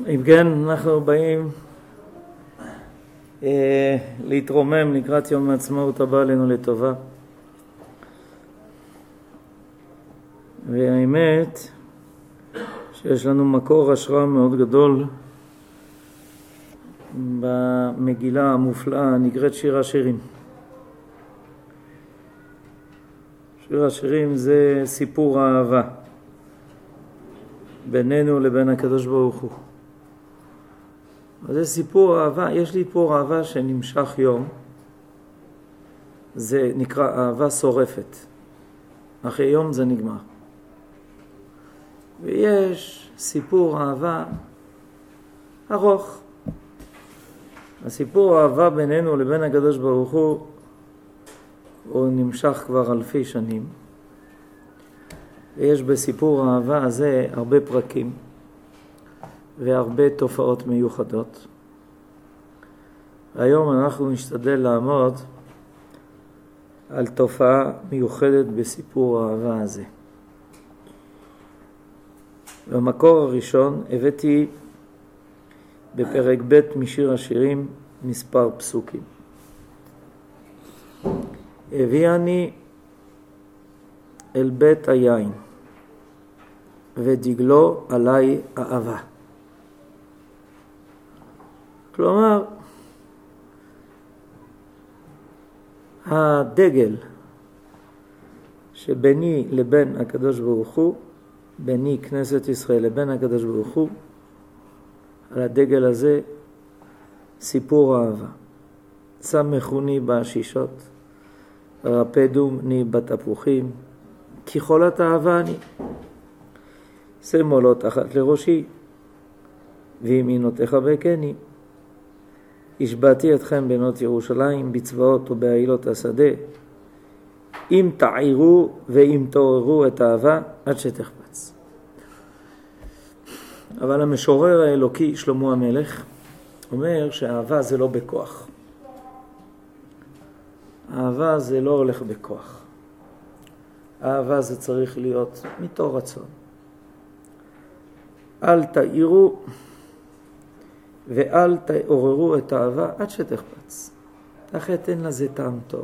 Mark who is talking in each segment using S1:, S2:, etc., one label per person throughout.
S1: אם כן, אנחנו באים להתרומם לקראת יום העצמאות הבא עלינו לטובה. והאמת שיש לנו מקור השראה מאוד גדול במגילה המופלאה נקראת שיר השירים. שיר השירים זה סיפור האהבה בינינו לבין הקדוש ברוך הוא. זה סיפור אהבה, יש לי פה אהבה שנמשך יום, זה נקרא אהבה שורפת, אחרי יום זה נגמר. ויש סיפור אהבה ארוך, הסיפור האהבה בינינו לבין הקדוש ברוך הוא נמשך כבר אלפי שנים, ויש בסיפור האהבה הזה הרבה פרקים והרבה תופעות מיוחדות. היום אנחנו נשתדל לעמוד על תופעה מיוחדת בסיפור האהבה הזה. במקור הראשון הבאתי בפרק ב' משיר השירים מספר פסוקים. הביאני אל בית היין ודגלו עליי אהבה. כלומר, הדגל שביני לבין הקדוש ברוך הוא, ביני כנסת ישראל לבין הקדוש ברוך הוא, על הדגל הזה סיפור אהבה. שמחוני בשישות, רפדוני בתפוחים, כי חולת אהבה אני. שמאלו תחת לראשי, וימינותיך בקני. השבעתי אתכם בנות ירושלים, בצבאות ובעילות השדה, אם תעירו ואם תעוררו את האהבה עד שתחפץ. אבל המשורר האלוקי שלמה המלך אומר שהאהבה זה לא בכוח. אהבה זה לא הולך בכוח. אהבה זה צריך להיות מתוך רצון. אל תעירו ואל תעוררו את האהבה עד שתחפץ. אחרת אין לזה טעם טוב.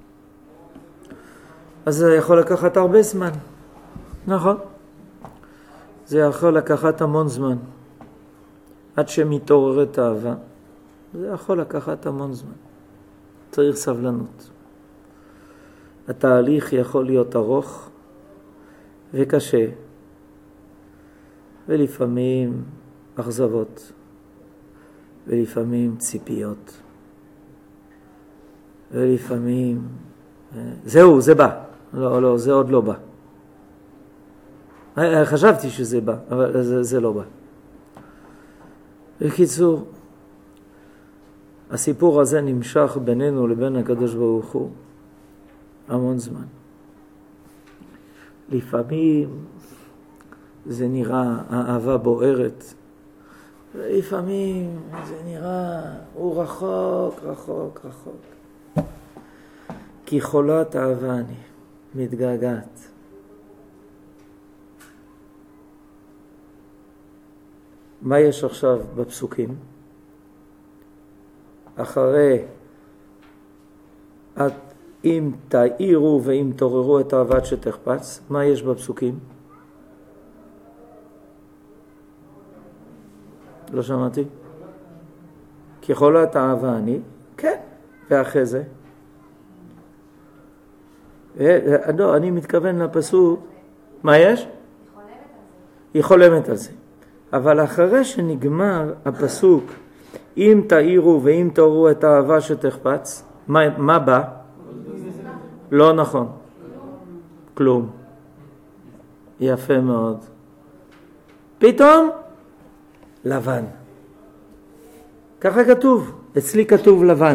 S1: אז זה יכול לקחת הרבה זמן. נכון? זה יכול לקחת המון זמן. עד שמתעוררת האהבה. זה יכול לקחת המון זמן. צריך סבלנות. התהליך יכול להיות ארוך וקשה. ולפעמים אכזבות. ולפעמים ציפיות. ולפעמים זהו, זה בא. לא, זה עוד לא בא. חשבתי שזה בא, אבל זה לא בא. בקיצור, הסיפור הזה נמשך בינינו לבין הקדוש ברוך הוא המון זמן. לפעמים זה נראה האהבה בוערת, ולפעמים זה נראה הוא רחוק, רחוק, רחוק. כי חולת אהבה אני, מתגעגעת. מה יש עכשיו בפסוקים? אחרי אם תעירו ואם תעוררו את האהבה שתחפץ, מה יש בפסוקים? לא שמעתי? כי חולת אהבה אני, כן, ואחרי זה? לא, אני מתכוון לפסוק, מה יש? היא חולמת על זה. אבל אחרי שנגמר הפסוק, אם תעירו ואם תעוררו את האהבה שתחפץ, מה בא? לא נכון. כלום. יפה מאוד. פתאום לבן. ככה כתוב. אצלי כתוב לבן.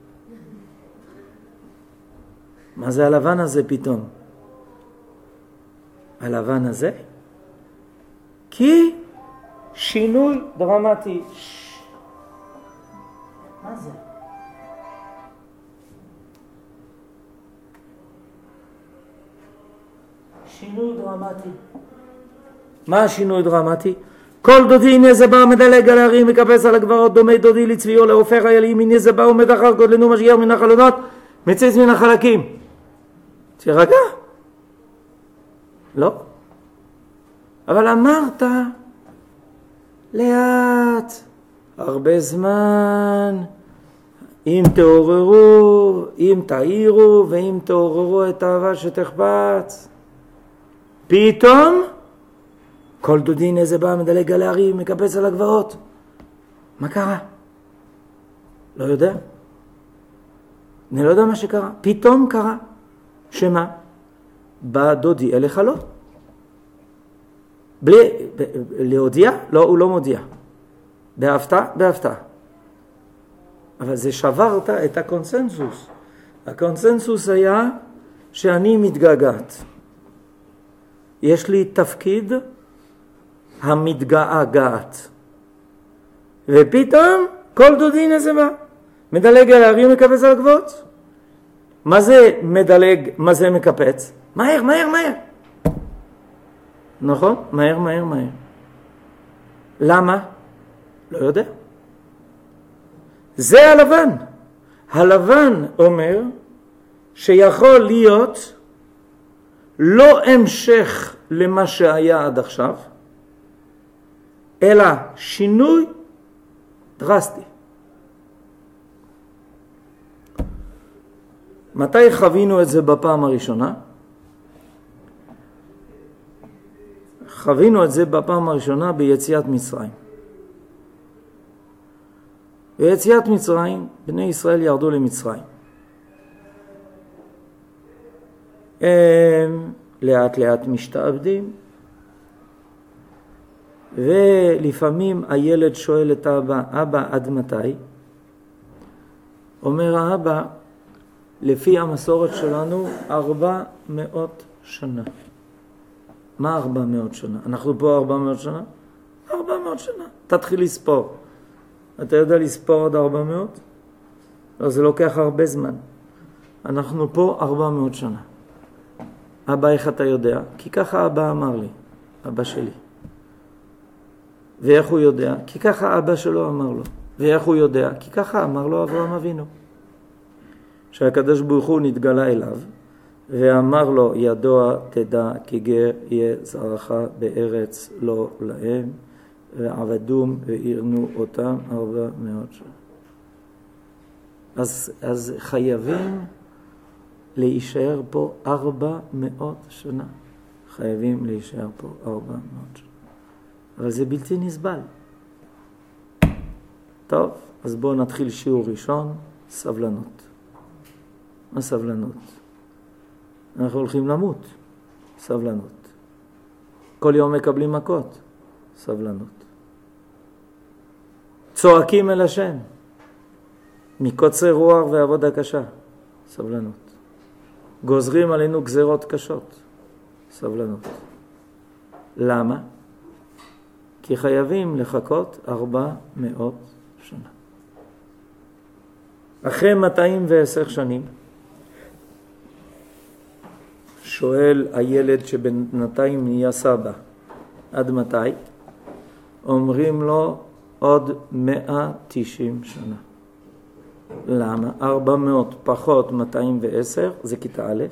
S1: מה זה הלבן הזה פתאום? הלבן הזה? כי שינוי דרמטי. מה זה? שינוי דרמטי. מה השינוי דרמטי? כל דודי הנה זה בא מדלג על ההרים מקפץ על הגברות, דומה דודי לצביעו להופך הילים, הנה זה בא עומד אחר גודלנו משגיח מן החלונות, מציץ מן החלקים. תירגע. לא. אבל אמרת לאט, הרבה זמן, אם תעוררו, אם תעירו, ואם תעוררו את האהבה שתחפץ. פתאום, כל דודין איזה בא מדלג על ההרים, מקפץ על הגבעות. מה קרה? לא יודע. אני לא יודע מה שקרה. פתאום קרה. שמה? בא דודי אליך לא. בלי להודיע? לא, הוא לא מודיע. בהפתעה? בהפתעה. אבל זה שברת את הקונסנזוס. הקונסנזוס היה שאני מתגעגעת. יש לי תפקיד המתגעגעת. ופתאום כל דודין איזה בא. מדלג על ההרים מקפץ על הגבעות. מה זה מדלג, מה זה מקפץ? מהר, מהר, מהר. נכון? מהר, מהר, מהר. למה? לא יודע. זה הלבן. הלבן אומר שיכול להיות לא המשך למה שהיה עד עכשיו, אלא שינוי דרסטי. מתי חווינו את זה בפעם הראשונה? חווינו את זה בפעם הראשונה ביציאת מצרים. ביציאת מצרים, בני ישראל ירדו למצרים. הם לאט לאט משתעבדים, ולפעמים הילד שואל את האבא, אבא עד מתי? אומר האבא, לפי המסורת שלנו 400 שנה. מה 400 שנה? אנחנו פה 400 שנה? 400 שנה. תתחיל לספור. אתה יודע לספור עד 400? לא, זה לוקח הרבה זמן. אנחנו פה 400 שנה. אבא, איך אתה יודע? כי ככה אבא אמר לי, אבא שלי. ואיך הוא יודע? כי ככה אבא שלו אמר לו. ואיך הוא יודע? כי ככה אמר לו אברהם אבינו. שהקדוש ברוך הוא נתגלה אליו, ואמר לו, ידוע תדע כי גר יהיה זרעך בארץ לא להם, ועבדום ועירנו אותם 400 שנה. אז חייבים להישאר פה 400 שנה. חייבים להישאר פה 400 שנה. אבל זה בלתי נסבל. טוב, אז בואו נתחיל שיעור ראשון, סבלנות. מה סבלנות? אנחנו הולכים למות. סבלנות. כל יום מקבלים מכות. סבלנות. צועקים אל השם. מקוצר רוח ועבודה קשה. סבלנות. גוזרים עלינו גזרות קשות. סבלנות. למה? כי חייבים לחכות 400 שנה. אחרי 210 שנים, שואל הילד שבינתיים נהיה סבא, עד מתי? אומרים לו עוד 190 שנה. למה? 400 פחות 210, זה כיתה א',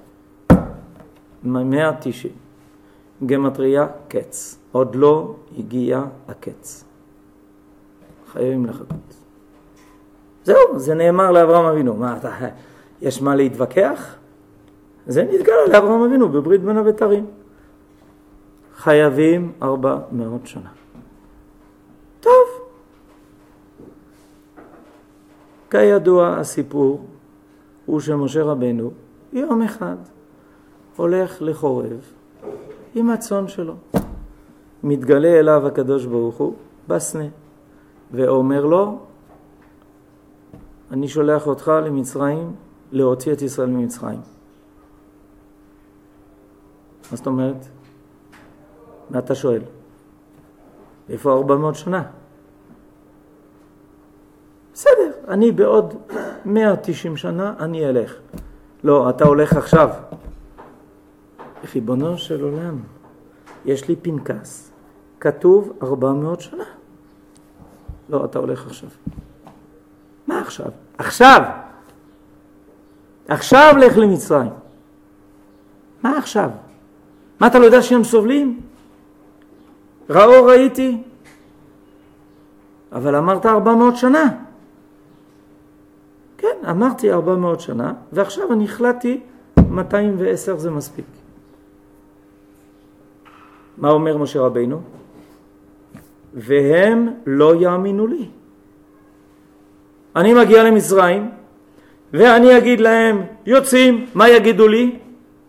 S1: 190. גמטריה, קץ. עוד לא הגיע הקץ. חייבים לחכות. זהו, זה נאמר לאברהם אבינו. מה, יש מה להתווכח? זה נתגלה לאברהם אבינו בברית בין הבתרים. חייבים 400 שנה. טוב. כידוע הסיפור הוא שמשה רבנו יום אחד הולך לחורב עם הצאן שלו. מתגלה אליו הקדוש ברוך הוא בסנה ואומר לו, אני שולח אותך למצרים להוציא את ישראל ממצרים. מה זאת אומרת? מה אתה שואל? איפה 400 שנה? בסדר, אני בעוד 190 שנה אני אלך. לא, אתה הולך עכשיו. ריבונו של עולם, יש לי פנקס כתוב 400 שנה. לא, אתה הולך עכשיו. מה עכשיו? עכשיו לך למצרים. מה עכשיו? מה אתה לא יודע שהם סובלים? ראיתי. אבל אמרת 400 שנה. כן, אמרתי 400 שנה, ועכשיו אני החלטתי 210 זה מספיק. מה אומר משה רבינו? והם לא יאמינו לי. אני מגיע למצרים, ואני אגיד להם, יוצאים, מה יגידו לי?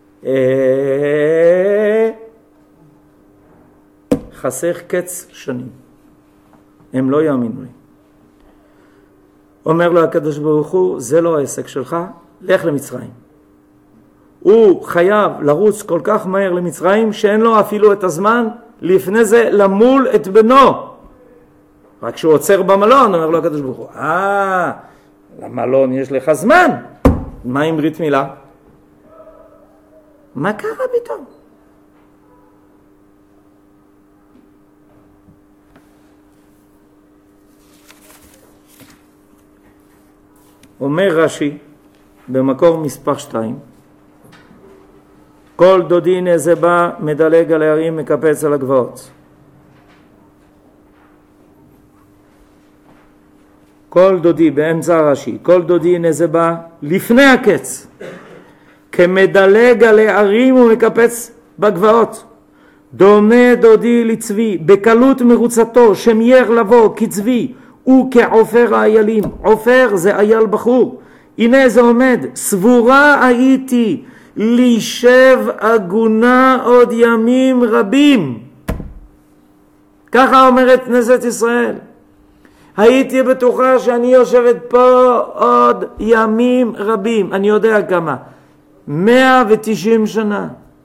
S1: חסך קץ שנים. הם לא יאמינו לי. אומר לו הקדוש ברוך הוא, זה לא העסק שלך, לך למצרים. הוא חייב לרוץ כל כך מהר למצרים, שאין לו אפילו את הזמן לפני זה למול את בנו. רק כשהוא עוצר במלון, אומר לו הקדוש ברוך הוא, למלון יש לך זמן. מה עם ברית מילה? מה קרה פתאום? אומר רש"י במקור מספר 2, כל דודי נזבה מדלג על הערים מקפץ על הגבעות. כל דודי, באמצע רש"י, כל דודי נזבה לפני הקץ, כמדלג על הערים ומקפץ בגבעות. דומה דודי לצבי, בקלות מרוצתו, שמייר לבוא כצבי, הוא כעופר האיילים. עופר זה אייל בחור. הנה זה עומד, סבורה הייתי לישב עגונה עוד ימים רבים. ככה אומרת כנסת ישראל. הייתי בטוחה שאני יושבת פה עוד ימים רבים. אני יודע כמה. 190 שנה.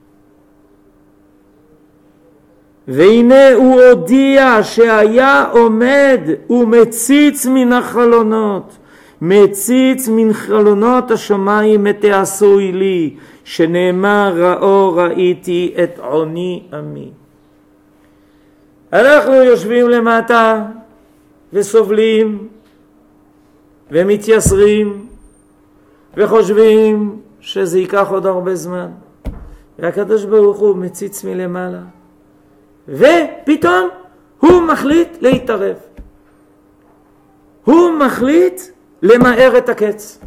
S1: והנה הוא הודיע שהיה עומד ומציץ מן החלונות. מציץ מן חלונות השמיים את העשוי לי, שנאמר ראיתי את עוני עמי. אנחנו יושבים למטה וסובלים ומתייסרים וחושבים שזה ייקח עוד הרבה זמן. והקדוש ברוך הוא מציץ מלמעלה, ופתאום הוא מחליט להתערב. הוא מחליט למהר את הקץ.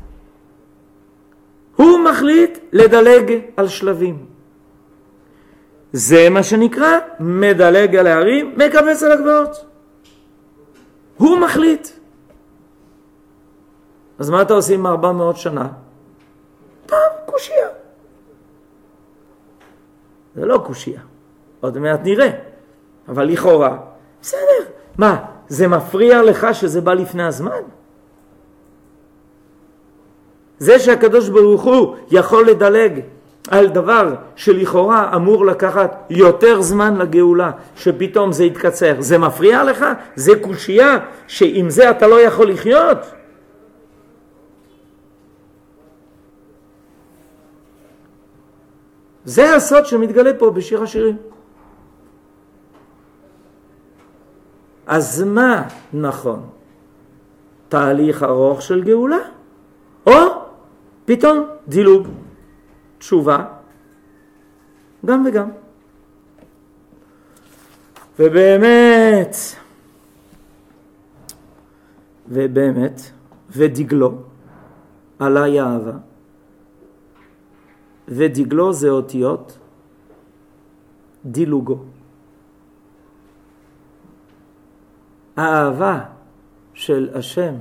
S1: הוא מחליט לדלג על שלבים. זה מה שנקרא מדלג על הערים, מקבץ על הגבעות. הוא מחליט. אז מה אתה עושה עם 400 שנה? טוב, קושיה. זה לא קושיה. עוד מעט נראה. אבל לכאורה, בסדר. מה, זה מפריע לך שזה בא לפני הזמן? זה שהקדוש ברוך הוא יכול לדלג על דבר שלכאורה אמור לקחת יותר זמן לגאולה, שפתאום זה יתקצר, זה מפריע לך? זה קושיה שעם זה אתה לא יכול לחיות? זה הסוד שמתגלה פה בשיר השירים. אז מה נכון? תהליך ארוך של גאולה? או פתאום דילוג, תשובה, גם וגם. ובאמת, ודגלו, עלי אהבה. ודגלו זה אותיות דילוגו. האהבה של השם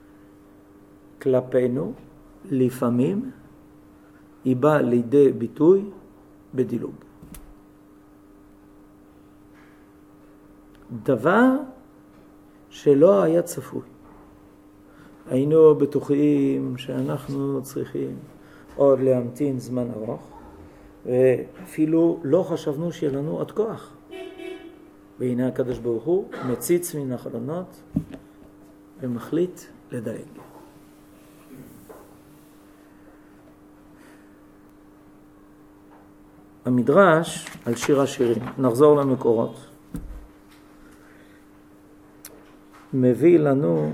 S1: כלפינו לפעמים היא באה לידי ביטוי בדילוג. דבר שלא היה צפוי. היינו בטוחים שאנחנו צריכים עוד להמתין זמן ארוך, ואפילו לא חשבנו שיהיה לנו עוד כוח. והנה הקדוש ברוך הוא מציץ מן החלונות ומחליט לדלג. המדרש על שיר השירים, נחזור למקורות. מביא לנו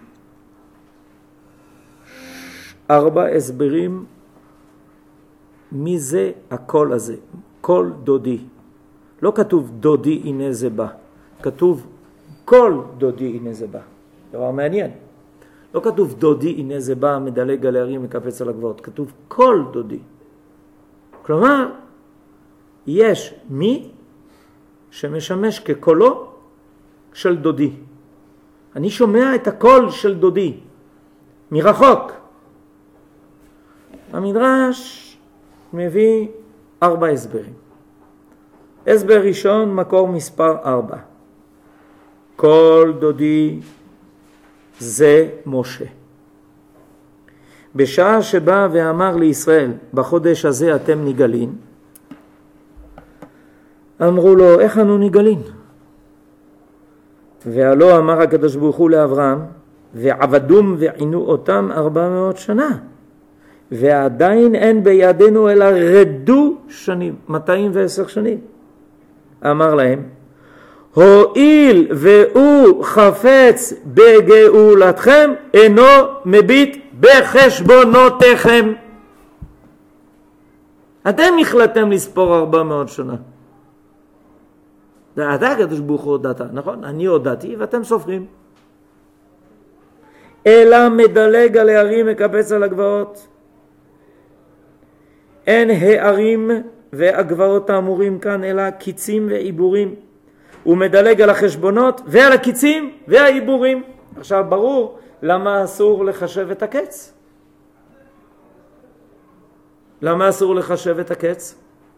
S1: 4 הסברים מי זה הקול הזה, קול דודי. לא כתוב דודי הנה זה בא, כתוב קול דודי הנה זה בא. דבר מעניין. לא כתוב דודי הנה זה בא, מדלג על ההרים, מקפץ על הגבעות. כתוב קול דודי. כלומר, יש מי שמשמש כקולו של דודי. אני שומע את הקול של דודי מרחוק. המדרש מביא 4 הסברים. הסבר ראשון, מקור מספר 4. קול דודי זה משה. בשעה שבא ואמר לישראל, בחודש הזה אתם נגלין, אמרו לו, איך אנו נגלין? והלא אמר הקדוש ברוך הוא לאברהם, ועבדום ועינו אותם 400 שנה, ועדיין אין בידינו אלא רדו שנים, 210 שנים. אמר להם, הואיל והוא חפץ בגאולתכם, אינו מביט בחשבונותיכם. אתם החלטתם לספור 400 שנה. אתה הקדוש ברוך הוא הודעת, נכון? אני הודעתי ואתם סופרים. אלא מדלג על הערים, מקפץ על הגבעות. אין הערים והגבעות האמורים כאן אלא קיצים ועיבורים. הוא מדלג על החשבונות ועל הקיצים והעיבורים. עכשיו ברור למה אסור לחשב את הקץ. למה אסור לחשב את הקץ?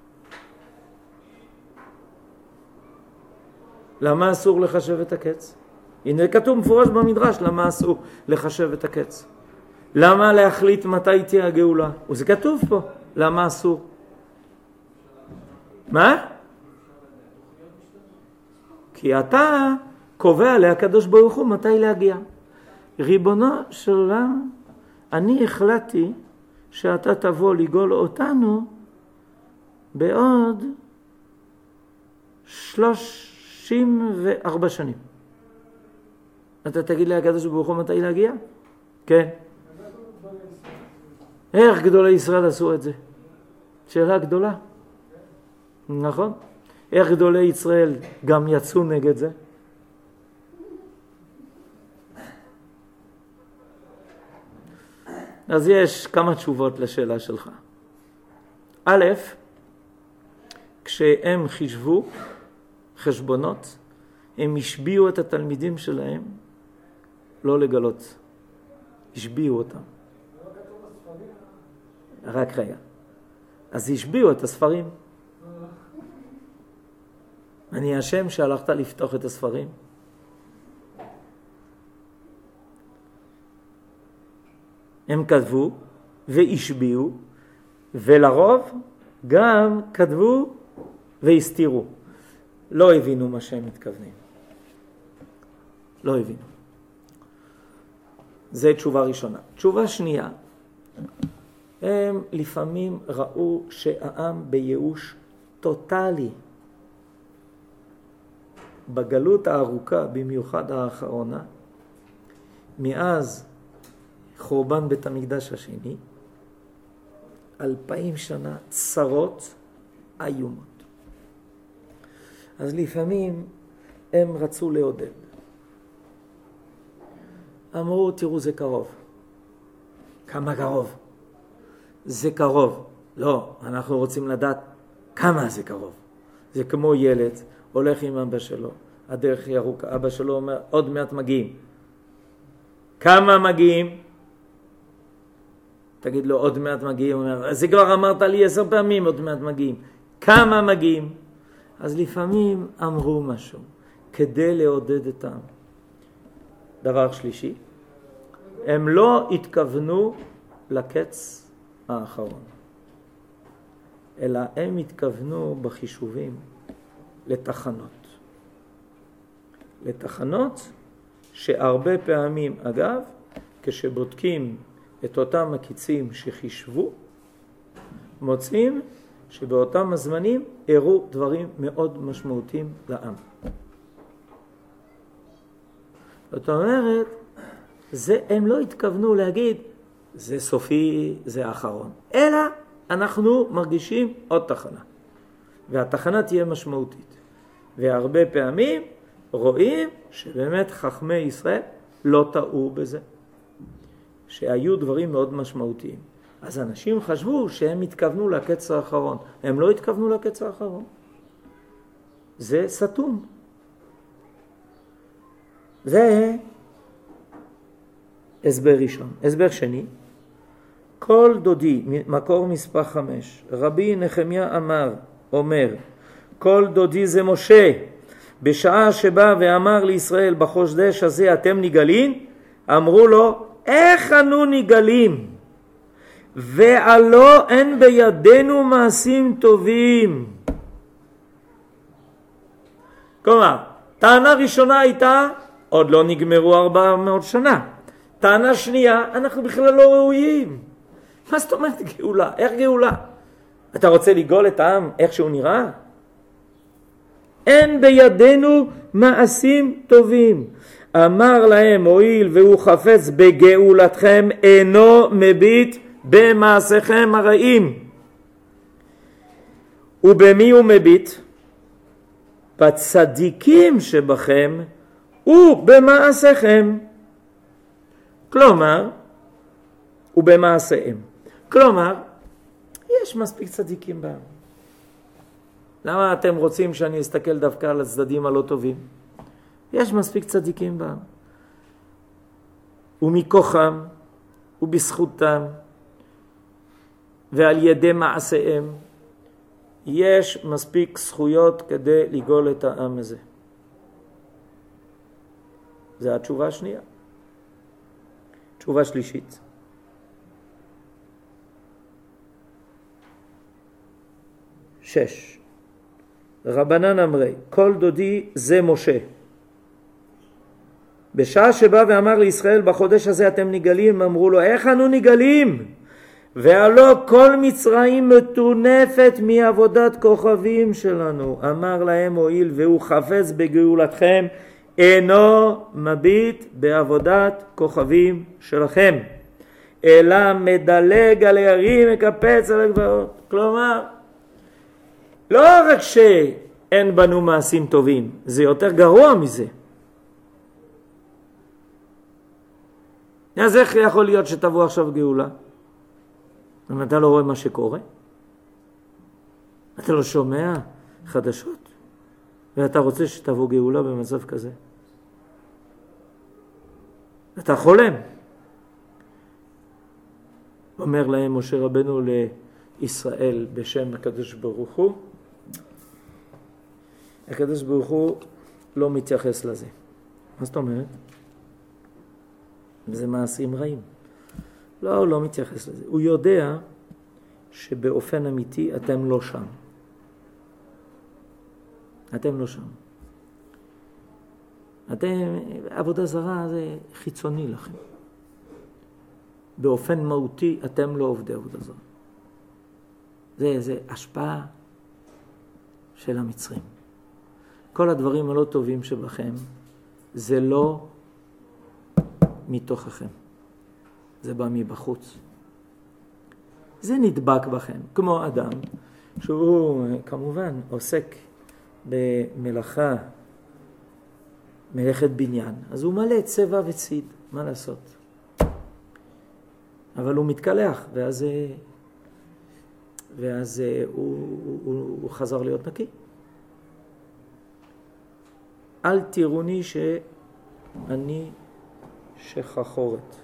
S1: למה אסור לחשב את הקץ? הנה כתוב מפורש במדרש למה אסור לחשב את הקץ. למה להחליט מתי תהיה הגאולה? וזה כתוב פה. למה אסור? מה? כי אתה קובע לקדוש ברוך הוא מתי להגיע. ריבונו של עולם, אני החלטתי שאתה תבוא לגאול אותנו בעוד 34 שנים. אתה תגיד לקדוש ברוך הוא מתי להגיע? כן. איך גדולי ישראל עשו את זה? שאלה גדולה. נכון? איך גדולי ישראל גם יצאו נגד זה? אז יש כמה תשובות לשאלה שלך. א', כשהם חישבו חשבונות, הם השביעו את התלמידים שלהם לא לגלות. השביעו אותם. רק רגע. אז השביעו את הספרים. אני השם שהלכת לפתוח את הספרים. הם כתבו והשביעו, ולרוב גם כתבו והסתירו. לא הבינו מה שהם מתכוונים. לא הבינו. זה תשובה ראשונה. תשובה שנייה, הם לפעמים ראו שהעם בייאוש טוטלי. בגלות הארוכה, במיוחד האחרונה, מאז חורבן בית המקדש השני, 2000 שנה צרות איומות. אז לפעמים הם רצו לעודד. אמרו, תראו, זה קרוב. כמה קרוב? זה קרוב. לא, אנחנו רוצים לדעת כמה זה קרוב. זה כמו ילד, הולך עם אבא שלו, הדרך היא ארוכה. אבא שלו אומר, עוד מעט מגיעים. כמה מגיעים? תגיד לו, עוד מעט מגיעים. הוא אומר, זה כבר אמרת לי 10 פעמים, עוד מעט מגיעים. כמה מגיעים? אז לפעמים אמרו משהו, כדי לעודד את העם. דבר שלישי, הם לא התכוונו לקץ האחרון, אלא הם התכוונו בחישובים לתחנות. לתחנות שהרבה פעמים, אגב, כשבודקים את אותם הקיצים שחישבו, מוצאים שבאותם הזמנים הראו דברים מאוד משמעותיים לעם. זאת אומרת, הם לא התכוונו להגיד, זה סופי, זה האחרון. אלא אנחנו מרגישים עוד תחנה. והתחנה תהיה משמעותית. והרבה פעמים רואים שבאמת חכמי ישראל לא טעו בזה. שהיו דברים מאוד משמעותיים. אז אנשים חשבו שהם התכוונו לקץ האחרון. הם לא התכוונו לקץ האחרון. זה סתום. זה הסבר ראשון. הסבר שני, כל דודי, מקור מספר 5, רבי נחמיה אומר, כל דודי זה משה, בשעה שבא ואמר לישראל בחודש הזה אתם נגלים, אמרו לו, איך אנו נגלים? ועלו אין בידינו מעשים טובים. כלומר, טענה ראשונה הייתה, עוד לא נגמרו 400 שנה. טענה שנייה, אנחנו בכלל לא ראויים. מה זאת אומרת גאולה? איך גאולה? אתה רוצה לגאול את העם איך שהוא נראה? אין בידינו מעשים טובים. אמר להם, הואיל והוא חפץ בגאולתכם, אינו מביט במעשיכם הרעים. ובמי הוא מביט? בצדיקים שבכם ובמעשיכם. כלומר, ובמעשיהם. כלומר, יש מספיק צדיקים בעם. למה אתם רוצים שאני אסתכל דווקא על הצדדים הלא טובים? יש מספיק צדיקים בעם. ומכוחם, ובזכותם, ועל ידי מעשיהם, יש מספיק זכויות כדי לגאול את העם הזה. זו התשובה השנייה. תשובה שלישית. שש. רבנן אמרי, כל דודי זה משה. בשעה שבא ואמר לישראל בחודש הזה אתם נגלים, אמרו לו איך אנו נגלים? והלא כל מצרים מטונפת מעבודת כוכבים שלנו. אמר להם הואיל והוא חפץ בגאולתכם, אינו מביט בעבודת כוכבים שלכם, אלא מדלג על הערים, מקפץ על הגבעות. כלומר, לא רק שאין בנו מעשים טובים, זה יותר גרוע מזה. אז איך יכול להיות שתבוא עכשיו גאולה? אם אתה לא רואה מה שקורה, אתה לא שומע חדשות, ואתה רוצה שתבוא גאולה במצב כזה. אתה חולם. אומר להם משה רבנו לישראל בשם הקדוש ברוך הוא, הקדוש ברוך הוא לא מתייחס לזה. מה זאת אומרת? זה מעשים רעים. לא, הוא לא מתייחס לזה. הוא יודע שבאופן אמיתי אתם לא שם. אתם לא שם. עבודה זרה זה חיצוני לכם. באופן מהותי אתם לא עובדי עבודה זרה. זה השפעה של המצרים. כל הדברים הלא טובים שבכם זה לא מתוככם. זה בא מבחוץ. זה נדבק בכם, כמו אדם שהוא כמובן עוסק במלאכה, מלאכת בניין. אז הוא מלא צבע וציד, מה לעשות? אבל הוא מתקלח, ואז הוא חזר להיות נקי. אל תראוני שאני שחחורת.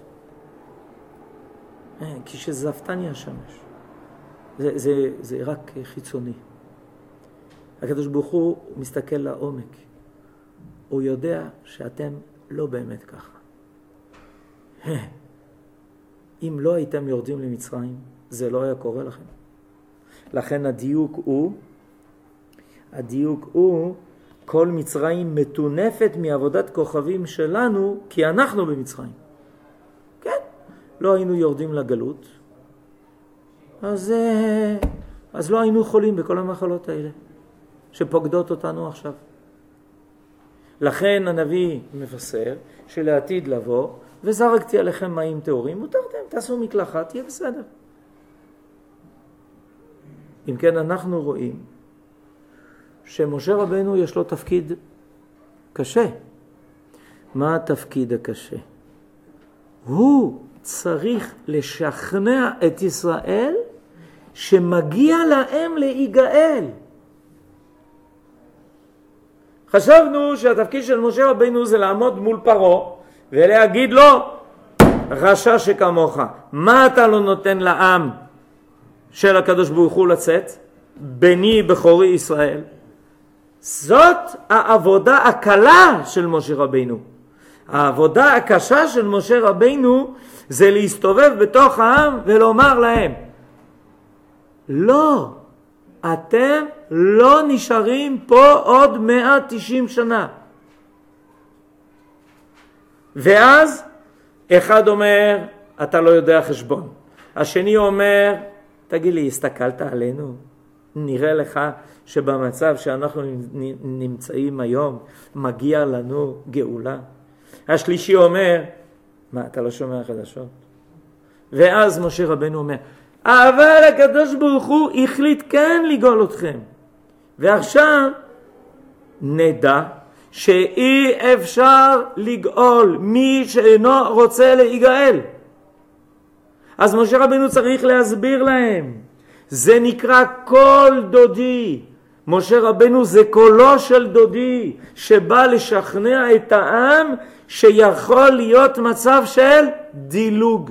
S1: כשזפתני השמש. זה רק חיצוני. הקדוש ברוך הוא מסתכל לעומק. הוא יודע שאתם לא באמת ככה. אם לא הייתם יורדים למצרים, זה לא היה קורה לכם. לכן הדיוק הוא כל מצרים מטונפת מעבודת כוכבים שלנו, כי אנחנו במצרים. כן, לא היינו יורדים לגלות, אז לא היינו חולים בכל המחלות האלה, שפוקדות אותנו עכשיו. לכן הנביא מבשר שלעתיד לבוא, וזרקתי עליכם מים טהורים, מותרתם, תעשו מקלחת, תהיה בסדר. אם כן, אנחנו רואים שמשה רבנו יש לו תפקיד קשה. מה התפקיד הקשה? הוא צריך לשכנע את ישראל שמגיע להם להיגאל. חשבנו שהתפקיד של משה רבנו זה לעמוד מול פרעה ולהגיד לו, רשע שכמוך, מה אתה לא נותן לעם של הקדוש ברוך הוא לצאת? בני בכורי ישראל. זאת העבודה הקלה של משה רבנו. העבודה הקשה של משה רבנו זה להסתובב בתוך העם ולומר להם, לא, אתם לא נשארים פה עוד 190 שנה. ואז אחד אומר, אתה לא יודע חשבון. השני אומר, תגיד לי, הסתכלת עלינו? נראה לך שבמצב שאנחנו נמצאים היום, מגיע לנו גאולה. השלישי אומר, מה, אתה לא שומע חדשות? ואז משה רבנו אומר, אבל הקדוש ברוך הוא החליט כן לגאול אתכם. ועכשיו נדע שאי אפשר לגאול מי שאינו רוצה להיגאל. אז משה רבנו צריך להסביר להם. זה נקרא קול דודי. משה רבנו זה קולו של דודי, שבא לשכנע את העם שיכול להיות מצב של דילוג.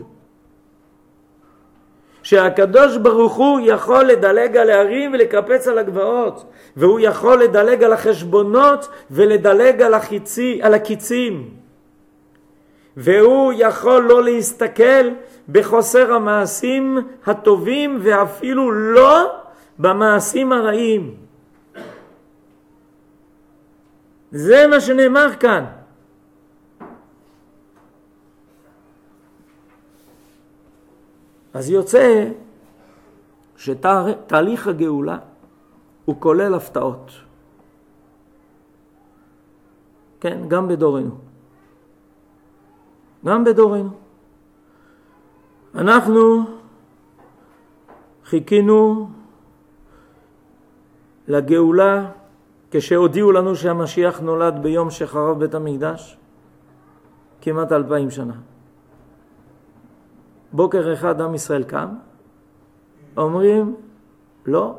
S1: שהקדוש ברוך הוא יכול לדלג על הערים ולקפץ על הגבעות, והוא יכול לדלג על החשבונות ולדלג על הקיצים, והוא יכול לא להסתכל בחוסר המעשים הטובים ואפילו לא במעשים הרעים. זה מה שנאמר כאן. אז יוצא שתהליך הגאולה הוא כולל הפתעות. כן, גם בדורנו. גם בדורנו. אנחנו חיכינו לגאולה כשהודיעו לנו שהמשיח נולד ביום שחרב בית המקדש, כמעט 2000 שנה. בוקר אחד עם ישראל קם, אומרים, לא,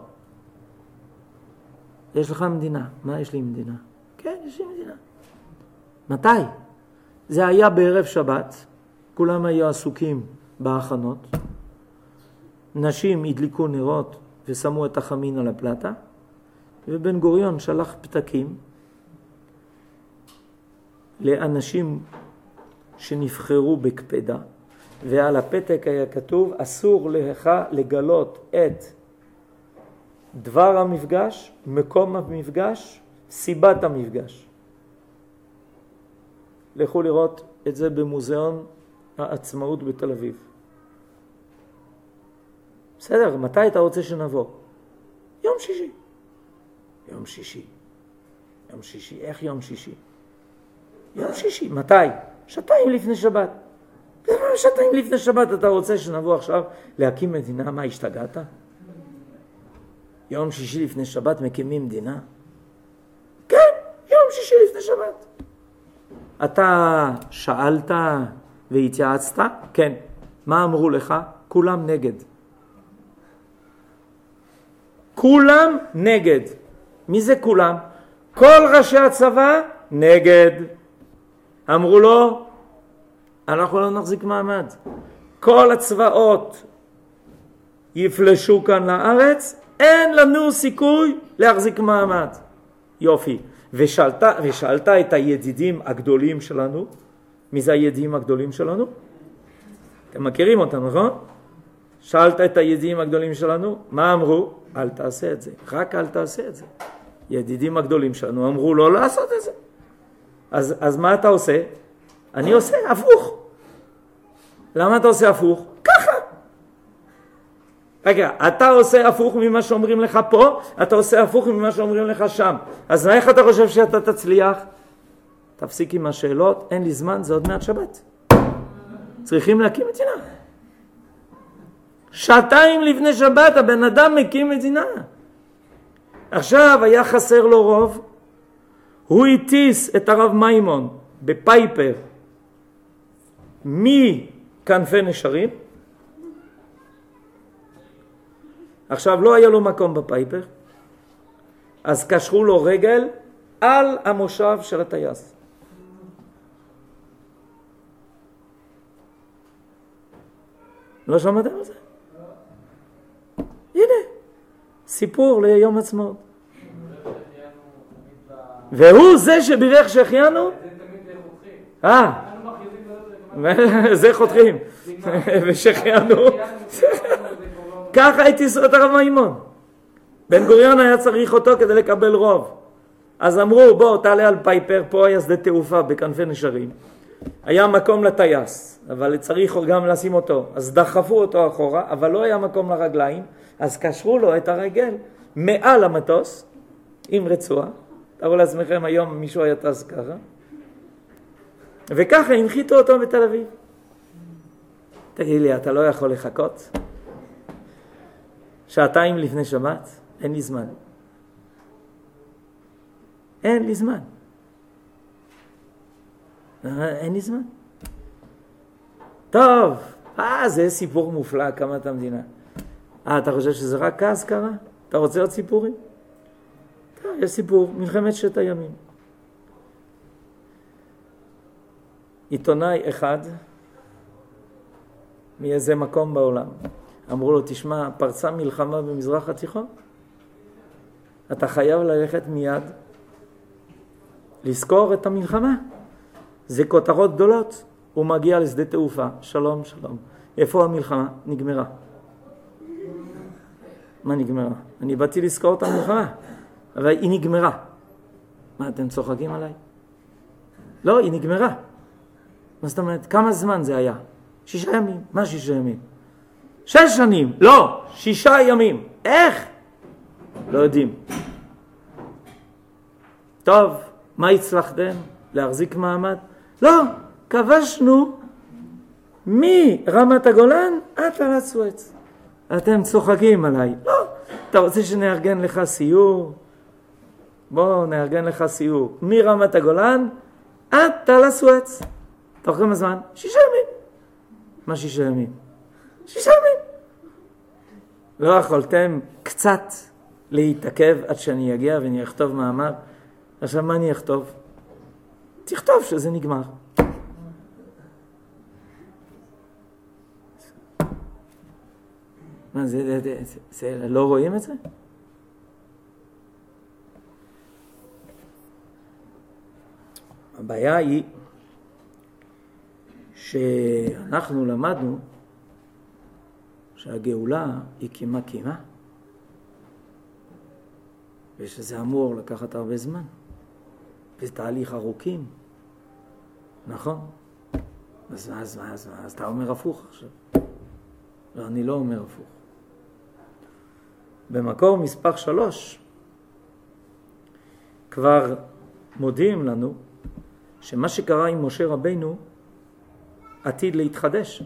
S1: יש לך מדינה. מה יש לי מדינה? כן, יש לי מדינה. מתי? זה היה בערב שבת, כולם היו עסוקים בהכנות, נשים הדליקו נרות ושמו את החמין על הפלטה, ובן גוריון שלח פתקים לאנשים שנבחרו בקפדה, ועל הפתק היה כתוב, אסור לך לגלות את דבר המפגש, מקום המפגש, סיבת המפגש. לכו לראות את זה במוזיאון העצמאות בתל אביב. בסדר, מתי אתה רוצה שנבוא? יום שישי. יום שישי. יום שישי, איך יום שישי? יום שישי, מתי? שעתיים לפני שבת. שעתיים לפני שבת אתה רוצה שנבוא עכשיו להקים מדינה? מה, השתגעת? יום שישי לפני שבת מקימים מדינה? כן, יום שישי לפני שבת. אתה שאלת והתייעצת? כן. מה אמרו לך? כולם נגד. כולם נגד. מי זה כולם? כל ראשי הצבא נגד. אמרו לו, אנחנו לא נחזיק מעמד. כל הצבאות יפלשו כאן לארץ, אין לנו סיכוי להחזיק מעמד. יופי. ושאלת את הידידים הגדולים שלנו, מי זה הידידים הגדולים שלנו? אתם מכירים אותם, נכון? שאלת את הידידים הגדולים שלנו, מה אמרו? אל תעשה את זה, רק אל תעשה את זה. ידידים הגדולים שלנו אמרו לא לעשות את זה. אז מה אתה עושה? אני עושה הפוך. למה אתה עושה הפוך? ככה. רגע, אתה עושה הפוך ממה שאומרים לך פה, אתה עושה הפוך ממה שאומרים לך שם. אז איך אתה חושב שאתה תצליח? תפסיק עם השאלות, אין לי זמן, זה עוד מעט שבת. צריכים להקים מדינה. 2 שעות לפני שבת הבן אדם מקים מדינה. עכשיו היה חסר לו רוב, הוא הטיס את הרב מימון בפייפר מכנפי נשרים. עכשיו לא היה לו מקום בפייפר, אז קשרו לו רגל על המושב של הטייס. לא שמעתם על זה? הנה, סיפור ליום עצמאות. והוא זה שבירך שהחיינו? זה חותכים. ושהחיינו. ככה הייתי את הרב מימון. בן גוריון היה צריך אותו כדי לקבל רוב. אז אמרו, בוא תעלה על פייפר, פה היה שדה תעופה בכנפי נשרים. היה מקום לטייס, אבל צריך גם לשים אותו. אז דחפו אותו אחורה, אבל לא היה מקום לרגליים, אז קשרו לו את הרגל מעל המטוס, עם רצועה. תראו לעצמכם, היום מישהו היה טס ככה. וככה הנחיתו אותו בתל אביב. תגיד לי, אתה לא יכול לחכות? 2 שעות לפני שבת? אין לי זמן. אין לי זמן. אין לי זמן. טוב, זה סיפור מופלא, הקמת המדינה. אתה חושב שזה רק כעס קרה? אתה רוצה עוד סיפורים? טוב, יש סיפור, מלחמת 6 הימים. עיתונאי אחד, מאיזה מקום בעולם, אמרו לו, תשמע, פרצה מלחמה במזרח התיכון, אתה חייב ללכת מיד, לזכור את המלחמה. זה כותרות גדולות. הוא מגיע לשדה תעופה, שלום, שלום. איפה המלחמה? נגמרה. מה נגמרה? אני באתי לזכור את המלחמה, אבל היא נגמרה. מה, אתם צוחקים עליי? לא, היא נגמרה. מה זאת אומרת? כמה זמן זה היה? 6 ימים. מה 6 ימים? 6 שנים. לא, 6 ימים. איך? לא יודעים. טוב, מה הצלחתם? להחזיק מעמד? לא, כבשנו מרמת הגולן עד תעלת סואץ. אתם צוחקים עליי. לא, אתה רוצה שנארגן לך סיור? בוא נארגן לך סיור. מרמת הגולן עד תעלת סואץ. תוך כמה זמן? 6 ימים. מה 6 ימים? 6 ימים. לא יכולתם קצת להתעכב עד שאני אגיע ואני אכתוב מאמר? עכשיו מה אני אכתוב? תכתוב שזה נגמר. מה זה לא רואים את זה? הבעיה היא שאנחנו למדנו שהגאולה היא קימה, ושזה אמור לקחת הרבה זמן. זה תהליך ארוכים, נכון? אז אתה אומר הפוך עכשיו. לא, אני לא אומר הפוך. במקור מספר 3 כבר מודיעים לנו שמה שקרה עם משה רבינו עתיד להתחדש.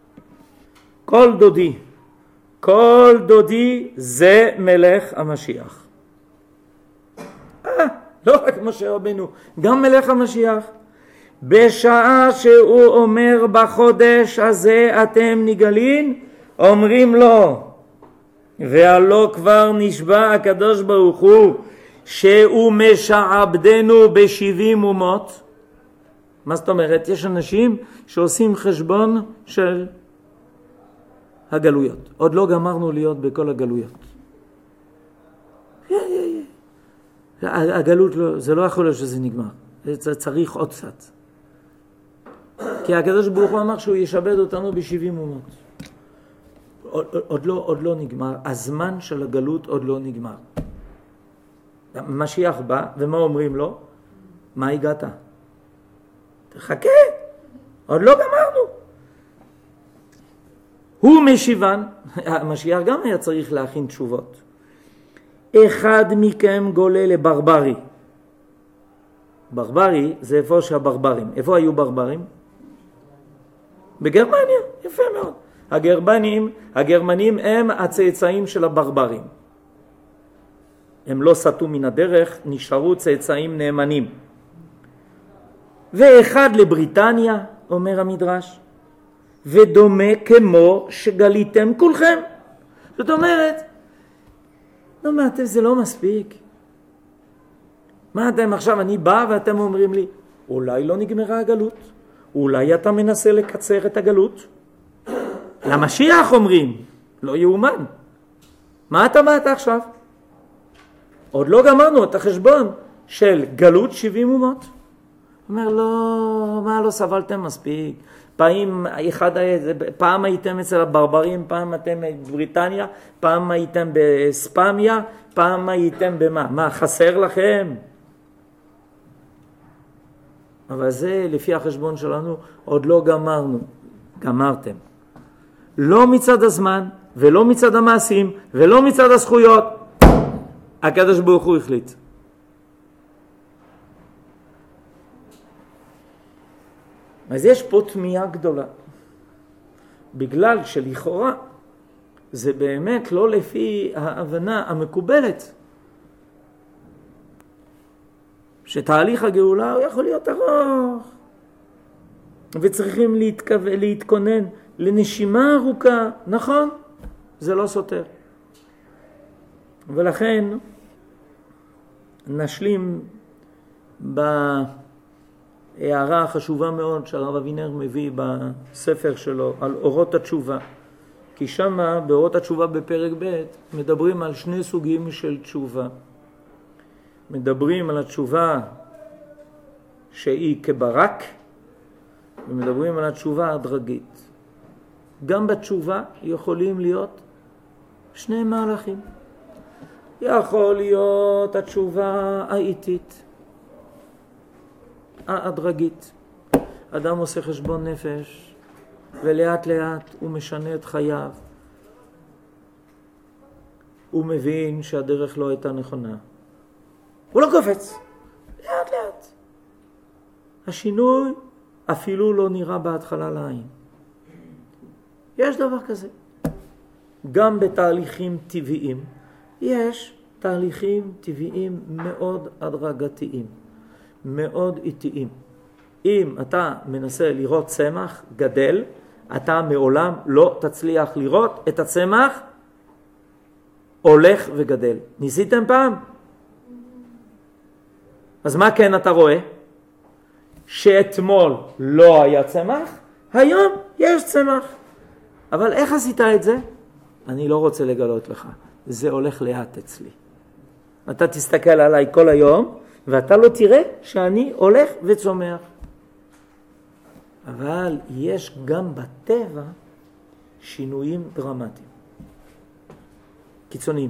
S1: כל דודי זה מלך המשיח. לא רק משה רבינו, גם מלך המשיח. בשעה שהוא אומר בחודש הזה אתם נגאלין, אומרים לו, והלא כבר נשבע הקדוש ברוך הוא שהוא משעבדנו ב70 אומות. מה זאת אומרת? יש אנשים שעושים חשבון של הגלויות. עוד לא גמרנו להיות בכל הגלויות. הגלות זה לא יכול להיות שזה נגמר. זה צריך עוד קצת. כי הקדוש ברוך הוא אמר שהוא ישעבד אותנו ב70 אומות. עוד לא נגמר. הזמן של הגלות עוד לא נגמר. משיח בא, ומה אומרים לו? מה הגעת? תחכה, עוד לא גמרנו. הוא משיבן, המשיח גם היה צריך להכין תשובות. אחד מכם גולה לברברי. ברברי זה איפה שהברברים. איפה היו ברברים? בגרמניה, יפה מאוד. הגרמנים הם הצאצאים של הברברים. הם לא סטו מן הדרך, נשארו צאצאים נאמנים. ואחד לבריטניה, אומר המדרש, ודומה כמו שגליתם כולכם. זאת אומרת, זה לא מספיק. מה אתם עכשיו, אני בא ואתם אומרים לי, אולי לא נגמרה הגלות, אולי אתה מנסה לקצר את הגלות. למשיח אומרים, לא יאומן. מה אתה באת עכשיו? עוד לא גמרנו את החשבון של גלות 70 אומות. אומר, לא, מה לא סבלתם מספיק? פעם הייתם אצל הברברים, פעם אתם בבריטניה, פעם הייתם בספמיה, פעם הייתם במה? מה, חסר לכם? אבל זה לפי החשבון שלנו עוד לא גמרנו. גמרתם. לא מצד הזמן, ולא מצד המעשים, ולא מצד הזכויות. הקדוש ברוך הוא החליט. אז יש פה תמיהה גדולה. בגלל שלכאורה זה באמת לא לפי ההבנה המקובלת. שתהליך הגאולה הוא יכול להיות ארוך. וצריכים להתכונן לנשימה ארוכה. נכון? זה לא סותר. ולכן נשלים בהערה החשובה מאוד שהרב אבינר מביא בספר שלו על אורות התשובה. כי שמה באורות התשובה בפרק ב' מדברים על שני סוגים של תשובה. מדברים על התשובה שהיא כברק, ומדברים על התשובה הדרגית. גם בתשובה יכולים להיות שני מהלכים. יכול להיות התשובה האיטית, הדרגית. אדם עושה חשבון נפש, ולאט לאט הוא משנה את חייו. הוא מבין שהדרך לא הייתה נכונה. הוא לא קופץ. לאט לאט. השינוי אפילו לא נראה בהתחלה לעין. יש דבר כזה. גם בתהליכים טבעיים, יש תהליכים טבעיים מאוד הדרגתיים, מאוד איטיים. אם אתה מנסה לראות צמח גדל, אתה מעולם לא תצליח לראות את הצמח הולך וגדל. ניסיתם פעם? אז מה כן אתה רואה? שאתמול לא היה צמח, היום יש צמח. אבל איך עשית את זה? אני לא רוצה לגלות לך. זה הולך לאט אצלי. אתה תסתכל עליי כל היום, ואתה לא תראה שאני הולך וצומח. אבל יש גם בטבע שינויים דרמטיים. קיצוניים.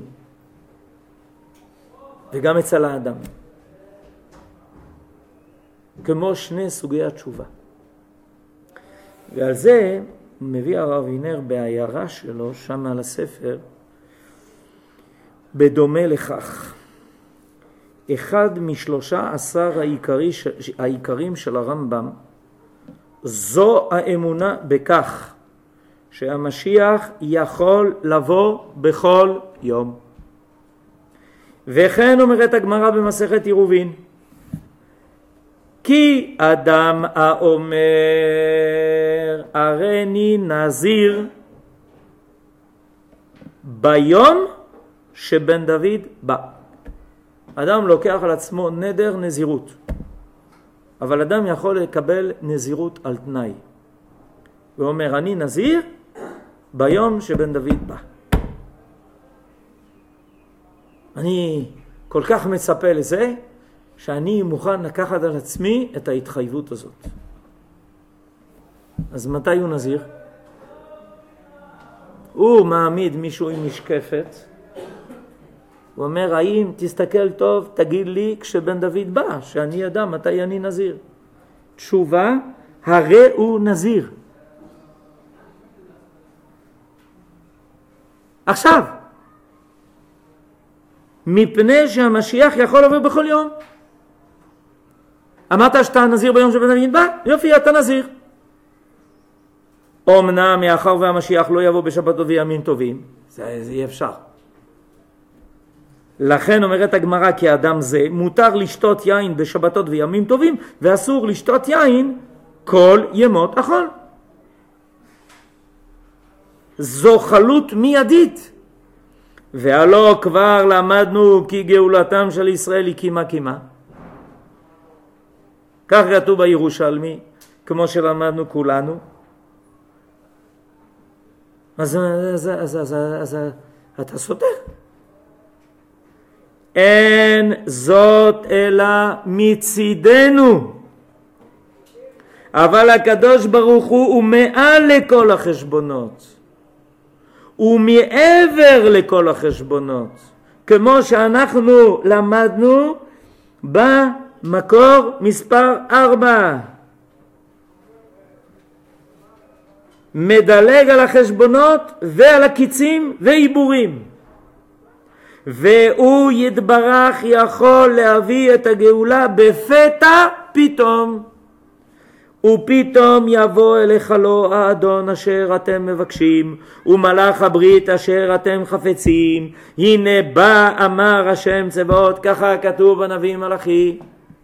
S1: וגם אצל האדם. כמו שני סוגי התשובה. ועל זה מביא הרב אבינר בהערה שלו, שם על הספר, בדומה לכך. אחד מ13 העיקרים של הרמב"ם, זו האמונה בכך שהמשיח יכול לבוא בכל יום. וכן אומרת הגמרא במסכת עירובין, כי אדם האומר הריני נזיר ביום שבן דוד בא. אדם לוקח על עצמו נדר נזירות, אבל אדם יכול לקבל נזירות על תנאי. הוא אומר, אני נזיר ביום שבן דוד בא. אני כל כך מצפה לזה, שאני מוכן לקחת על עצמי את ההתחייבות הזאת. אז מתי הוא נזיר? הוא מעמיד מישהו עם משקפת, הוא אומר, האם תסתכל טוב, תגיד לי כשבן דוד בא, שאני ידע מתי אני נזיר. תשובה, הרי הוא נזיר. עכשיו, מפני שהמשיח יכול לבוא בכל יום. אמרת שאתה נזיר ביום שבן דוד בא? יופי, אתה נזיר. אומנם מאחר והמשיח לא יבוא בשבתות וימים טובים, זה יהיה אפשר. לכן אומרת הגמרא, כי האדם זה מותר לשתות יין בשבתות וימים טובים, ואסור לשתות יין כל ימות החול. זו חלות מיידית. והלא כבר למדנו כי גאולתם של ישראל היא קימה קימה. כך כתוב בירושלמי, כמו שלמדנו כולנו. אז אתה סותר. אין זאת אלא מצידנו. אבל הקדוש ברוך הוא מעל לכל החשבונות. הוא מעבר לכל החשבונות. כמו שאנחנו למדנו במקור מספר 4. מדלג על החשבונות ועל הקיצים ועיבורים. והוא יתברך יכול להביא את הגאולה בפתע פתאום. ופתאום יבוא אליך לו האדון אשר אתם מבקשים, ומלאך הברית אשר אתם חפצים. הנה בא אמר השם צבאות, ככה כתוב בנביא מלאכי.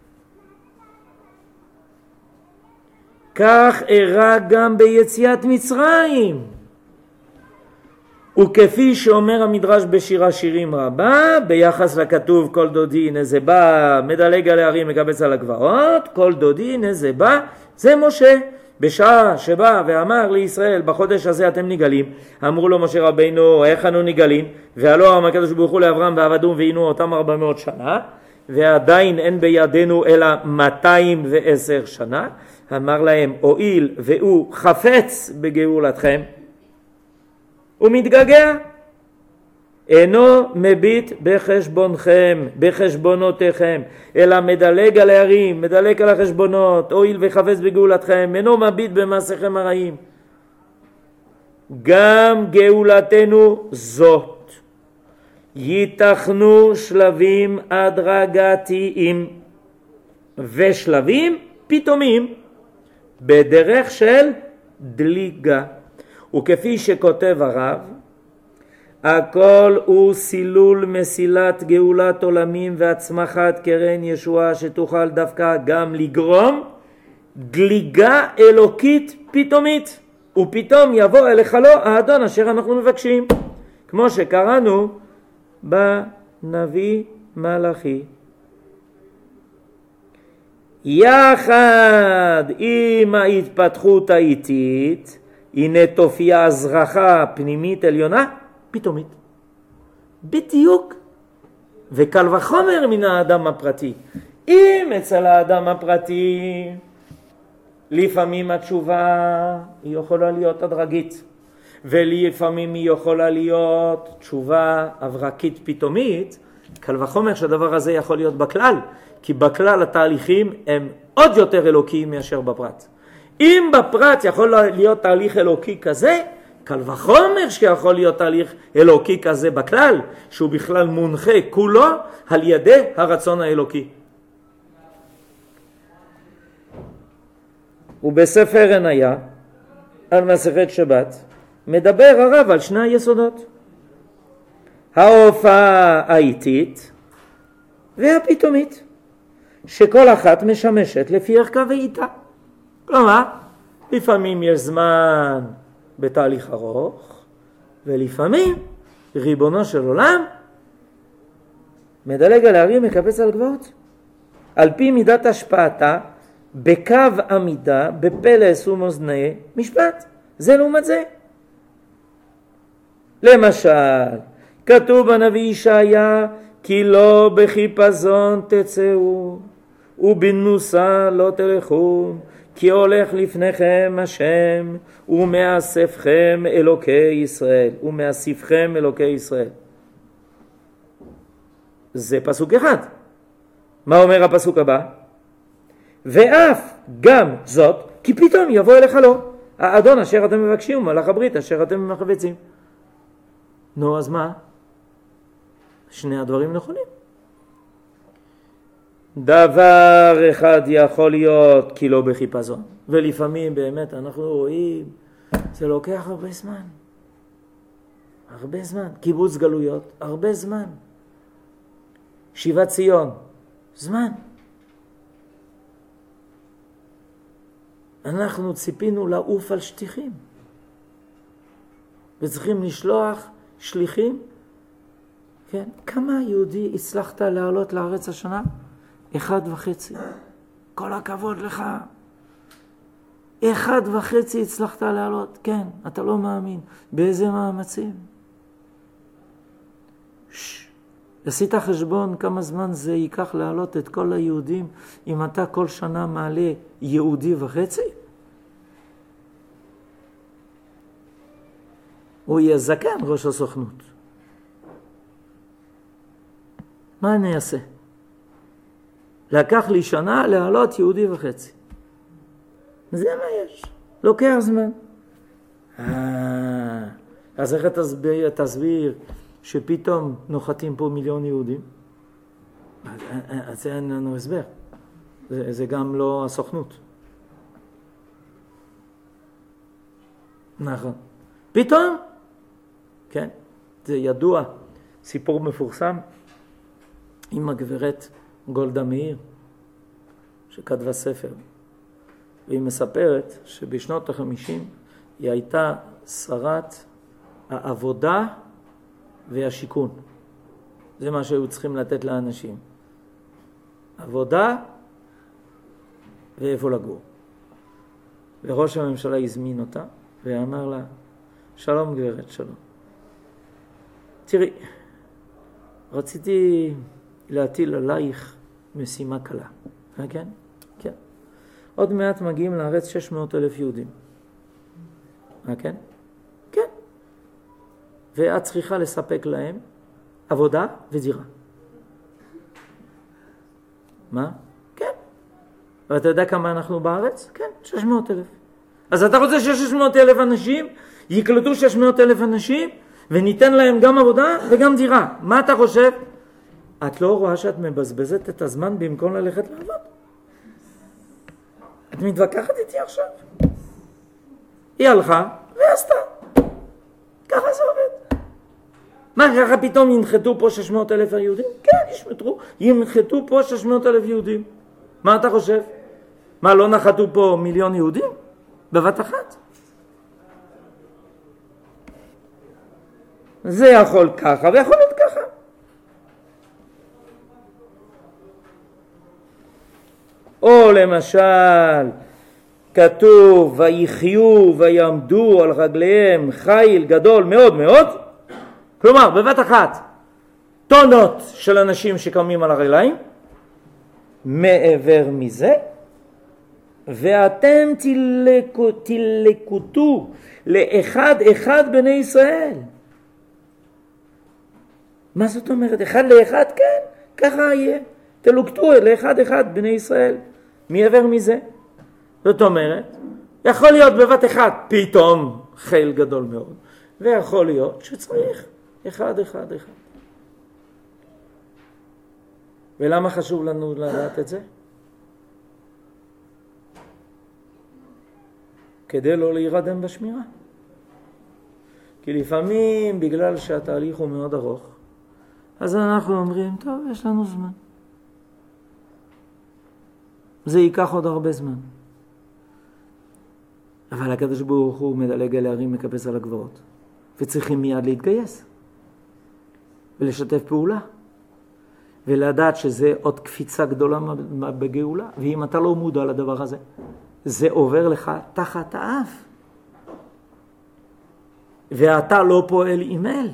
S1: כך אירע גם ביציאת מצרים. וכפי שאומר המדרש בשיר השירים רבה, ביחס לכתוב כל דודי הנה זה בא, מדלג על הערים מקבץ על הגבעות, כל דודי הנה זה בא, זה משה. בשעה שבא ואמר לישראל בחודש הזה אתם נגלים, אמרו לו משה רבינו איך אנו נגלים, והלא אמר הקדוש ברוך הוא לאברהם ועבדום ועינו אותם 400 שנה, ועדיין אין בידינו אלא 210 שנה. אמר להם הואיל והוא חפץ בגאולתכם, הוא מתגעגע, אינו מביט בחשבונכם, בחשבונותיכם, אלא מדלג על הערים, מדלג על החשבונות, הואיל וחפץ בגאולתכם, אינו מביט במעשיכם הרעים. גם גאולתנו זאת ייתכנו שלבים הדרגתיים ושלבים פתאומיים בדרך של דליגה. וכפי שכותב הרב, הכל הוא סילול מסילת גאולת עולמים והצמחת קרן ישועה שתוכל דווקא גם לגרום דליגה אלוקית פתאומית. ופתאום יבוא אליך לו האדון אשר אנחנו מבקשים, כמו שקראנו בנביא מלאכי. יחד עם ההתפתחות האיטית, הנה תופיע הזרחה פנימית עליונה פתאומית. בדיוק. וקל וחומר מן האדם הפרטי. אם אצל האדם הפרטי לפעמים התשובה היא יכולה להיות הדרגית, ולפעמים היא יכולה להיות תשובה אברקית פתאומית, קל וחומר שהדבר הזה יכול להיות בכלל, כי בכלל התהליכים הם עוד יותר אלוקיים מאשר בפרט. אם בפרט יכול להיות תהליך אלוקי כזה, קל וחומר שיכול להיות תהליך אלוקי כזה בכלל, שהוא בכלל מונחה כולו על ידי הרצון האלוקי. ובספר עניה, על מסכת שבת, מדבר הרב על שני היסודות. ההופעה האיטית והפתאומית, שכל אחת משמשת לפי ערכה ואיתה. כלומר, לפעמים יש זמן בתהליך ארוך, ולפעמים ריבונו של עולם מדלג על הערים מקבץ על גבעות. על פי מידת השפעתה, בקו עמידה, בפלס ומאזני משפט. זה לעומת זה. למשל, כתוב בנביא ישעיה, כי לא בחיפזון תצאו, ובנוסה לא תלכו, כי הולך לפניכם השם, ומאספכם אלוקי ישראל, ומאספכם אלוקי ישראל. זה פסוק אחד. מה אומר הפסוק הבא? ואף גם זאת, כי פתאום יבוא אליך לו, האדון אשר אתם מבקשים, ומלאך הברית אשר אתם מחפצים. נו, אז מה? שני הדברים נכונים. דבר אחד יכול להיות כי לא בחיפזון. ולפעמים באמת אנחנו רואים, זה לוקח הרבה זמן. הרבה זמן. קיבוץ גלויות, הרבה זמן. שיבת ציון, זמן. אנחנו ציפינו לעוף על שטיחים. וצריכים לשלוח שליחים. כן? כמה יהודי הצלחת לעלות לארץ השנה? 1.5. כל הכבוד לך. 1.5 הצלחת לעלות. כן, אתה לא מאמין. באיזה מאמצים? עשית חשבון כמה זמן זה ייקח לעלות את כל היהודים אם אתה כל שנה מעלה יהודי וחצי? הוא יהיה זקן ראש הסוכנות. מה אני אעשה? לקח לי שנה לעלות יהודי וחצי. זה מה יש. לוקח זמן. אז איך תסביר שפתאום נוחתים פה מיליון יהודים? אז זה אין לנו הסבר. זה גם לא הסוכנות. נכון. פתאום, כן, זה ידוע, סיפור מפורסם עם הגברת גולדה מאיר, שכתבה ספר. והיא מספרת שבשנות ה-50 היא הייתה שרת העבודה והשיכון. זה מה שהיו צריכים לתת לאנשים. עבודה ואיפה לגור. וראש הממשלה הזמין אותה ואמר לה, שלום גברת, שלום. תראי, רציתי להטיל עלייך משימה קלה. כן? כן. עוד מעט מגיעים לארץ 600,000 יהודים. כן? כן. ואת צריכה לספק להם עבודה ודירה. מה? כן. ואתה יודע כמה אנחנו בארץ? כן, 600,000. אז אתה רוצה ש600,000 אנשים יקלטו 600,000 אנשים וניתן להם גם עבודה וגם דירה. מה אתה חושב? את לא רואה שאת מבזבזת את הזמן במקום ללכת לעבוד? את מתווכחת איתי עכשיו? היא הלכה ועשתה. ככה זה עובד. מה, ככה פתאום ינחתו פה 600,000 יהודים? כן, ינחתו פה 600,000 יהודים. מה אתה חושב? מה, לא נחתו פה מיליון יהודים? בבת אחת. זה יכול ככה ויכול להיות ככה. או למשל, כתוב, ויחיו ויעמדו על רגליהם חיל גדול מאוד מאוד. כלומר, בבת אחת, טונות של אנשים שקמים על הרגליים. מעבר מזה, ואתם תלקוטו לאחד אחד בני ישראל. מה זאת אומרת? אחד לאחד? כן, ככה יהיה. תלוקטו לאחד אחד בני ישראל. מעבר מזה. זאת אומרת, יכול להיות בבת אחת פתאום חיל גדול מאוד. ויכול להיות שצריך אחד. ולמה חשוב לנו לדעת את זה? כדי לא להירדם בשמירה. כי לפעמים, בגלל שהתהליך הוא מאוד ארוך, אז אנחנו אומרים, טוב, יש לנו זמן. זה ייקח עוד הרבה זמן. אבל הקדוש ברוך הוא מדלג על הערים, מקפץ על הגבעות. וצריכים מיד להתגייס. ולשתף פעולה. ולדעת שזה עוד קפיצה גדולה בגאולה. ואם אתה לא מודע לדבר הזה, זה עובר לך תחת האף. ואתה לא פועל עם אל.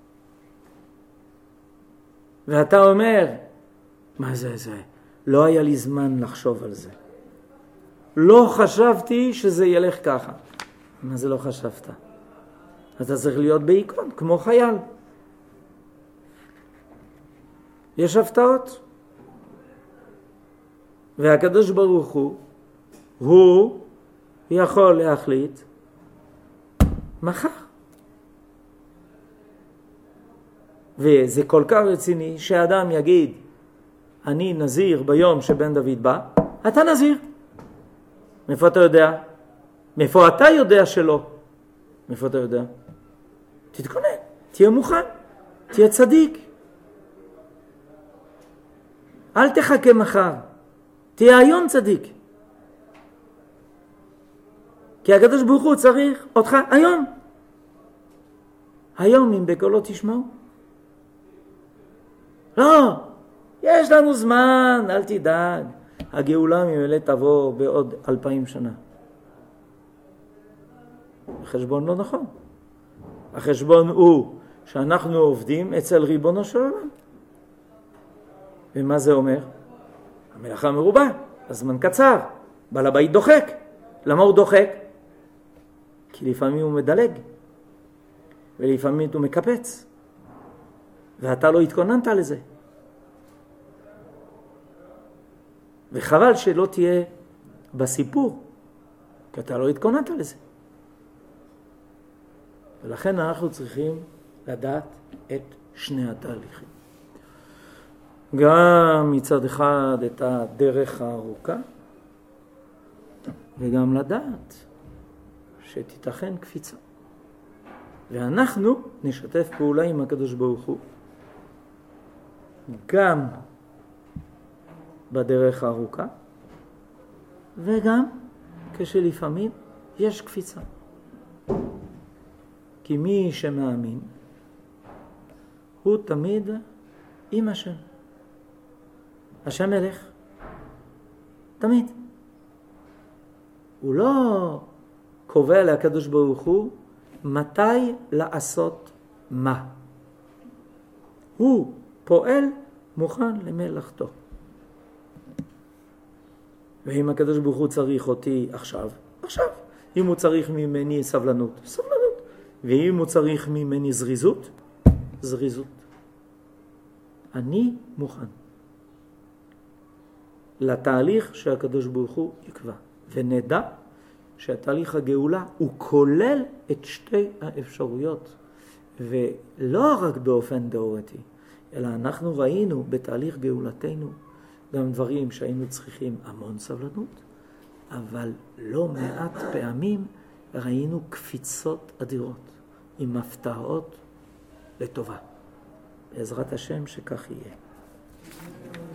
S1: ואתה אומר, מה זה? לא היה לי זמן לחשוב על זה. לא חשבתי שזה ילך ככה. מה זה לא חשבת? אתה צריך להיות בעיקרון, כמו חייל. יש הפתעות. והקדוש ברוך הוא יכול להחליט מחר. וזה כל כך רציני שאדם יגיד, אני נזיר ביום שבן דוד בא, אתה נזיר. מאיפה אתה יודע? מאיפה אתה יודע שלא? מאיפה אתה יודע? תתכונן, תהיה מוכן, תהיה צדיק. אל תחכה מחר, תהיה היום צדיק. כי הקדוש ברוך הוא צריך אותך היום. היום אם בקולו תשמעו. לא, יש לנו זמן, אל תדאג. הגאולה ממילא תבוא בעוד 2000 שנה. החשבון לא נכון. החשבון הוא שאנחנו עובדים אצל ריבונו של עולם. ומה זה אומר? המלאכה מרובה, הזמן קצר, בעל הבית דוחק. למה הוא דוחק? כי לפעמים הוא מדלג, ולפעמים הוא מקפץ, ואתה לא התכוננת לזה. וחבל שלא תהיה בסיפור, כי אתה לא התכוננת לזה. ולכן אנחנו צריכים לדעת את שני התהליכים. גם מצד אחד את הדרך הארוכה, וגם לדעת שתיתכן קפיצה. ואנחנו נשתף פעולה עם הקדוש ברוך הוא, גם בדרך הארוכה, וגם כשלפעמים יש קפיצה. כי מי שמאמין הוא תמיד עם השם. השם מלך. תמיד. הוא לא קובע לקדוש ברוך הוא מתי לעשות מה. הוא פועל מוכן למלאכתו. ואם הקדוש ברוך הוא צריך אותי עכשיו, עכשיו. אם הוא צריך ממני סבלנות, סבלנות. ואם הוא צריך ממני זריזות, זריזות. אני מוכן לתהליך שהקדוש ברוך הוא יקבע. ונדע שהתהליך הגאולה הוא כולל את שתי האפשרויות. ולא רק באופן תיאורטי, אלא אנחנו ראינו בתהליך גאולתנו גם דברים שהיינו צריכים המון סבלנות, אבל לא מעט פעמים ראינו קפיצות אדירות עם הפתעות לטובה. בעזרת השם שכך יהיה.